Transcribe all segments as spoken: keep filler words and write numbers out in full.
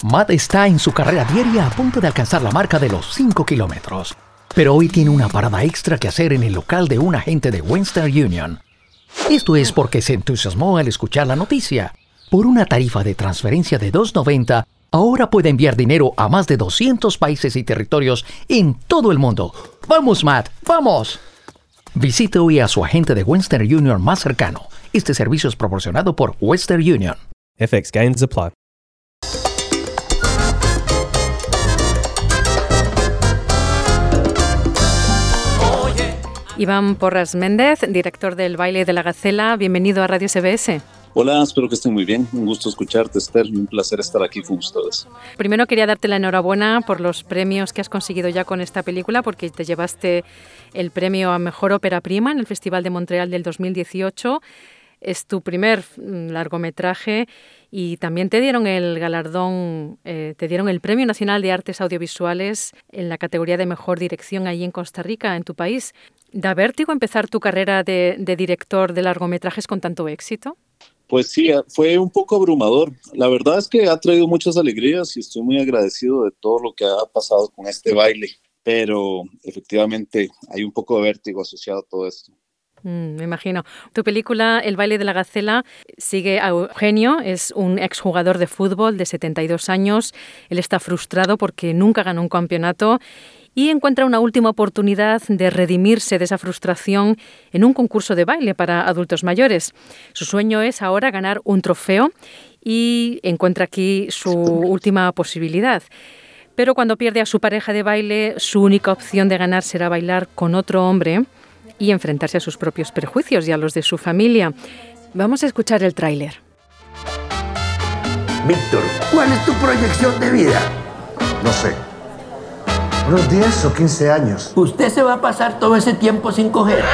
Matt está en su carrera diaria a punto de alcanzar la marca de los cinco kilómetros. Pero hoy tiene una parada extra que hacer en el local de un agente de Western Union. Esto es porque se entusiasmó al escuchar la noticia. Por una tarifa de transferencia de dos noventa, ahora puede enviar dinero a más de doscientos países y territorios en todo el mundo. ¡Vamos, Matt! ¡Vamos! Visite hoy a su agente de Western Union más cercano. Este servicio es proporcionado por Western Union. F X Gains apply. Iván Porras Méndez, director del Baile de la Gacela, bienvenido a Radio S B S. Hola, espero que estén muy bien. Un gusto escucharte, Esther, y un placer estar aquí con ustedes. Primero quería darte la enhorabuena por los premios que has conseguido ya con esta película, porque te llevaste el premio a Mejor Ópera Prima en el Festival de Montreal del dos mil dieciocho. Es tu primer largometraje y también te dieron el galardón, eh, te dieron el Premio Nacional de Artes Audiovisuales en la categoría de Mejor Dirección allí en Costa Rica, en tu país. ¿Da vértigo empezar tu carrera de, de director de largometrajes con tanto éxito? Pues sí, fue un poco abrumador. La verdad es que ha traído muchas alegrías y estoy muy agradecido de todo lo que ha pasado con este baile. Pero efectivamente hay un poco de vértigo asociado a todo esto. Mm, me imagino. Tu película, El baile de la Gacela, sigue a Eugenio, es un exjugador de fútbol de setenta y dos años. Él está frustrado porque nunca ganó un campeonato y encuentra una última oportunidad de redimirse de esa frustración en un concurso de baile para adultos mayores. Su sueño es ahora ganar un trofeo y encuentra aquí su última posibilidad. Pero cuando pierde a su pareja de baile, su única opción de ganar será bailar con otro hombre y enfrentarse a sus propios prejuicios y a los de su familia. Vamos a escuchar el tráiler. Víctor, ¿cuál es tu proyección de vida? No sé. Unos diez o quince años. Usted se va a pasar todo ese tiempo sin coger.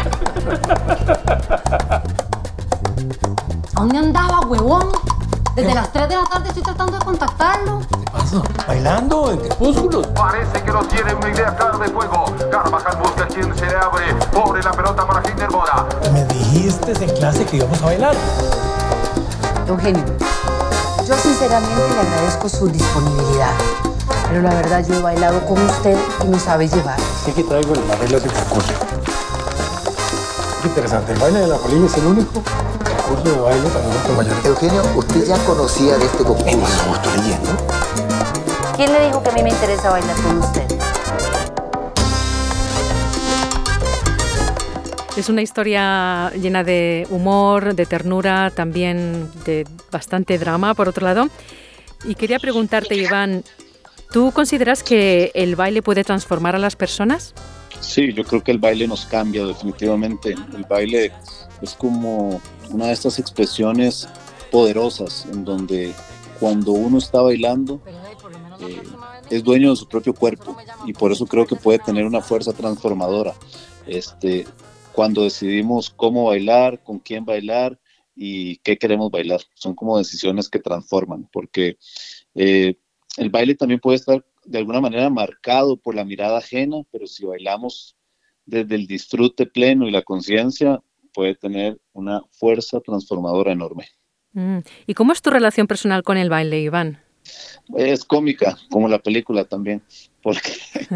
¿A dónde andaba, huevón? Desde las tres de la tarde estoy tratando de contactarlo. ¿Qué pasa? ¿Bailando en crepúsculos? Parece que no tiene una idea clara de juego. Carvajal busca quien se le abre. Pobre la pelota para Kinder Mora. Me dijiste en clase que íbamos a bailar. Eugenio, yo sinceramente le agradezco su disponibilidad. Pero la verdad yo he bailado con usted y me sabe llevar. Sí que traigo las reglas del concurso. Qué interesante. El baile de la Colina es el único concurso de baile para adultos mayores. Eugenio, ¿usted ya conocía de este concurso? En eso estoy leyendo. ¿Quién le dijo que a mí me interesa bailar con usted? Es una historia llena de humor, de ternura, también de bastante drama, por otro lado. Y quería preguntarte, Iván, ¿tú consideras que el baile puede transformar a las personas? Sí, yo creo que el baile nos cambia definitivamente. El baile es como una de estas expresiones poderosas en donde cuando uno está bailando eh, es dueño de su propio cuerpo y por eso creo que puede tener una fuerza transformadora. Este, cuando decidimos cómo bailar, con quién bailar y qué queremos bailar, son como decisiones que transforman, porque eh, el baile también puede estar de alguna manera marcado por la mirada ajena, pero si bailamos desde el disfrute pleno y la conciencia, puede tener una fuerza transformadora enorme. Mm. ¿Y cómo es tu relación personal con el baile, Iván? Es cómica, como la película también, porque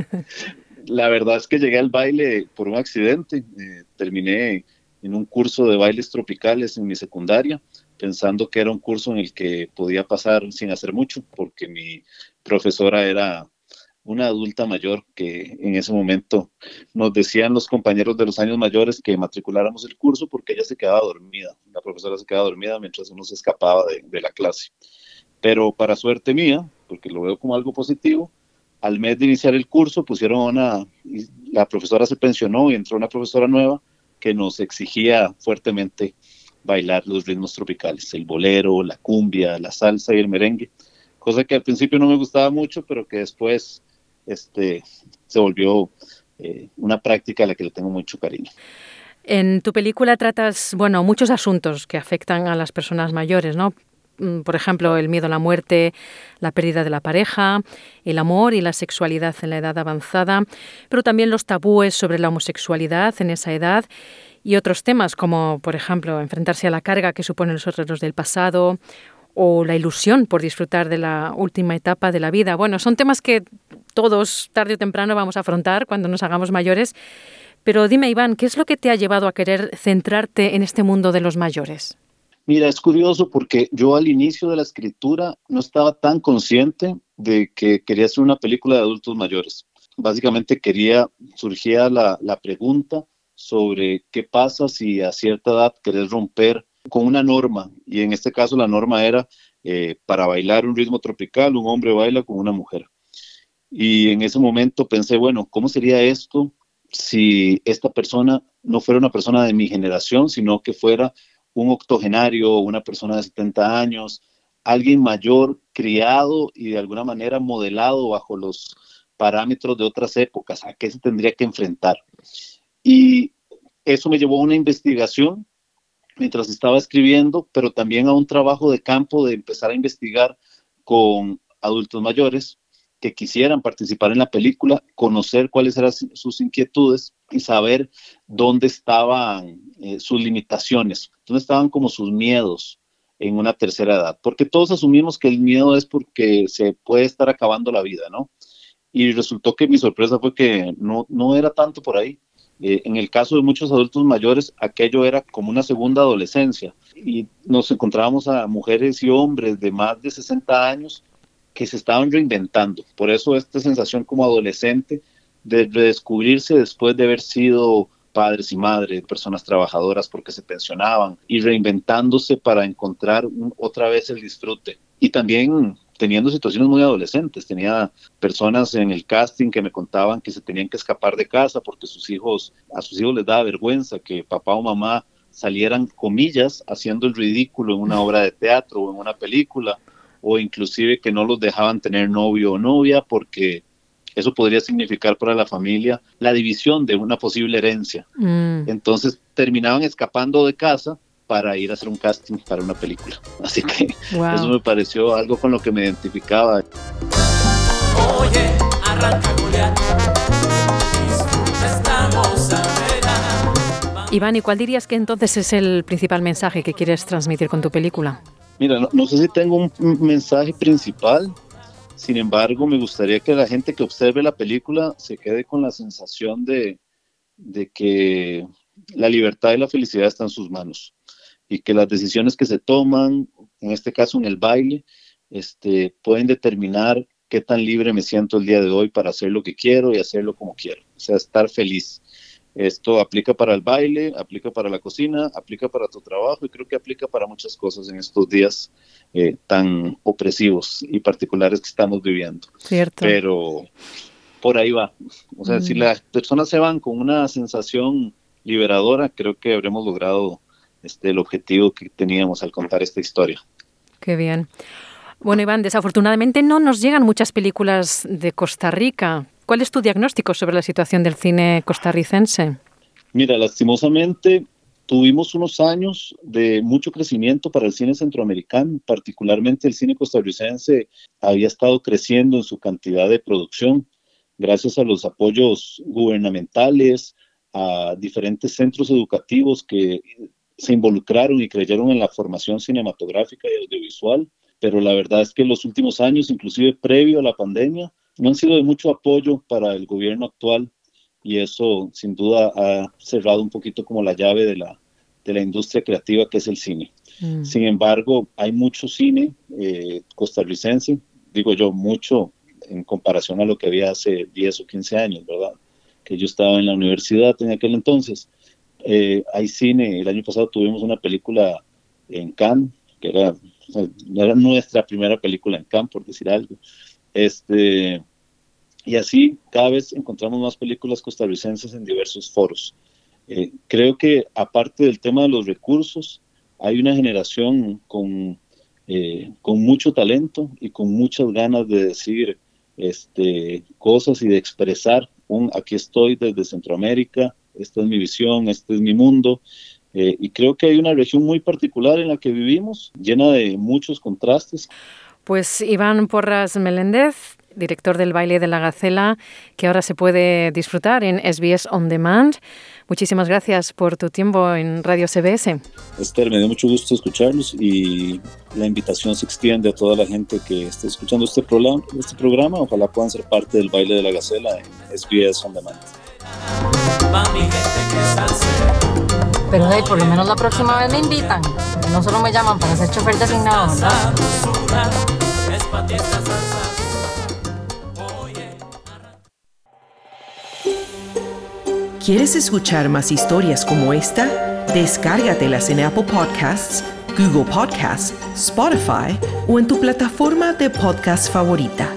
la verdad es que llegué al baile por un accidente. Eh, terminé en un curso de bailes tropicales en mi secundaria, pensando que era un curso en el que podía pasar sin hacer mucho, porque mi profesora era una adulta mayor que en ese momento nos decían los compañeros de los años mayores que matriculáramos el curso porque ella se quedaba dormida, la profesora se quedaba dormida mientras uno se escapaba de, de la clase. Pero para suerte mía, porque lo veo como algo positivo, al mes de iniciar el curso pusieron una, la profesora se pensionó y entró una profesora nueva que nos exigía fuertemente bailar los ritmos tropicales, el bolero, la cumbia, la salsa y el merengue, cosa que al principio no me gustaba mucho, pero que después este, se volvió eh, una práctica a la que le tengo mucho cariño. En tu película tratas, bueno, muchos asuntos que afectan a las personas mayores, ¿no? Por ejemplo, el miedo a la muerte, la pérdida de la pareja, el amor y la sexualidad en la edad avanzada, pero también los tabúes sobre la homosexualidad en esa edad y otros temas como, por ejemplo, enfrentarse a la carga que suponen los horrores del pasado o la ilusión por disfrutar de la última etapa de la vida. Bueno, son temas que todos tarde o temprano vamos a afrontar cuando nos hagamos mayores. Pero dime, Iván, ¿qué es lo que te ha llevado a querer centrarte en este mundo de los mayores? Mira, es curioso porque yo al inicio de la escritura no estaba tan consciente de que quería hacer una película de adultos mayores. Básicamente quería, surgía la, la pregunta sobre qué pasa si a cierta edad querés romper con una norma, y en este caso la norma era eh, para bailar un ritmo tropical, un hombre baila con una mujer. Y en ese momento pensé, bueno, ¿cómo sería esto si esta persona no fuera una persona de mi generación, sino que fuera un octogenario, una persona de setenta años, alguien mayor, criado y de alguna manera modelado bajo los parámetros de otras épocas? ¿A qué se tendría que enfrentar? Y eso me llevó a una investigación mientras estaba escribiendo, pero también a un trabajo de campo de empezar a investigar con adultos mayores que quisieran participar en la película, conocer cuáles eran sus inquietudes y saber dónde estaban eh, sus limitaciones, dónde estaban como sus miedos en una tercera edad, porque todos asumimos que el miedo es porque se puede estar acabando la vida, ¿no? Y resultó que mi sorpresa fue que no, no era tanto por ahí. Eh, en el caso de muchos adultos mayores, aquello era como una segunda adolescencia, y nos encontrábamos a mujeres y hombres de más de sesenta años que se estaban reinventando. Por eso esta sensación como adolescente de redescubrirse después de haber sido padres y madres, personas trabajadoras porque se pensionaban, y reinventándose para encontrar un, otra vez el disfrute. Y también teniendo situaciones muy adolescentes. Tenía personas en el casting que me contaban que se tenían que escapar de casa porque sus hijos, a sus hijos les daba vergüenza que papá o mamá salieran, comillas, haciendo el ridículo en una obra de teatro o en una película, o inclusive que no los dejaban tener novio o novia porque eso podría significar para la familia la división de una posible herencia. Mm. Entonces terminaban escapando de casa para ir a hacer un casting para una película. Así que wow, eso me pareció algo con lo que me identificaba. Oye, arranca Goliat, estamos a ver. Iván, ¿y cuál dirías que entonces es el principal mensaje que quieres transmitir con tu película? Mira, no, no sé si tengo un mensaje principal, sin embargo, me gustaría que la gente que observe la película se quede con la sensación de, de que la libertad y la felicidad están en sus manos, y que las decisiones que se toman, en este caso en el baile, este, pueden determinar qué tan libre me siento el día de hoy para hacer lo que quiero y hacerlo como quiero, o sea, estar feliz. Esto aplica para el baile, aplica para la cocina, aplica para tu trabajo, y creo que aplica para muchas cosas en estos días eh, tan opresivos y particulares que estamos viviendo. Cierto. Pero por ahí va. O sea, mm. si las personas se van con una sensación liberadora, creo que habremos logrado este, el objetivo que teníamos al contar esta historia. Qué bien. Bueno, Iván, desafortunadamente no nos llegan muchas películas de Costa Rica. ¿Cuál es tu diagnóstico sobre la situación del cine costarricense? Mira, lastimosamente tuvimos unos años de mucho crecimiento para el cine centroamericano, particularmente el cine costarricense había estado creciendo en su cantidad de producción gracias a los apoyos gubernamentales, a diferentes centros educativos que se involucraron y creyeron en la formación cinematográfica y audiovisual, pero la verdad es que los últimos años, inclusive previo a la pandemia, no han sido de mucho apoyo para el gobierno actual, y eso sin duda ha cerrado un poquito como la llave de la, de la industria creativa que es el cine. Mm. Sin embargo, hay mucho cine eh, costarricense, digo yo mucho en comparación a lo que había hace diez o quince años, ¿verdad? Que yo estaba en la universidad en aquel entonces. Eh, hay cine, el año pasado tuvimos una película en Cannes, que era, o sea, era nuestra primera película en Cannes, por decir algo. Este, y así cada vez encontramos más películas costarricenses en diversos foros. Eh, creo que aparte del tema de los recursos, hay una generación con, eh, con mucho talento y con muchas ganas de decir este, cosas y de expresar un aquí estoy desde Centroamérica, esta es mi visión, este es mi mundo. Eh, y creo que hay una región muy particular en la que vivimos, llena de muchos contrastes. Pues Iván Porras Meléndez, director del Baile de la Gacela, que ahora se puede disfrutar en S B S On Demand. Muchísimas gracias por tu tiempo en Radio C B S. Esther, me dio mucho gusto escucharlos y la invitación se extiende a toda la gente que esté escuchando este programa. Este programa. Ojalá puedan ser parte del Baile de la Gacela en S B S On Demand. Pero hey, por lo menos la próxima vez me invitan. Que no solo me llaman para ser chofer designado, ¿verdad? ¿Quieres escuchar más historias como esta? Descárgatelas en Apple Podcasts, Google Podcasts, Spotify o en tu plataforma de podcast favorita.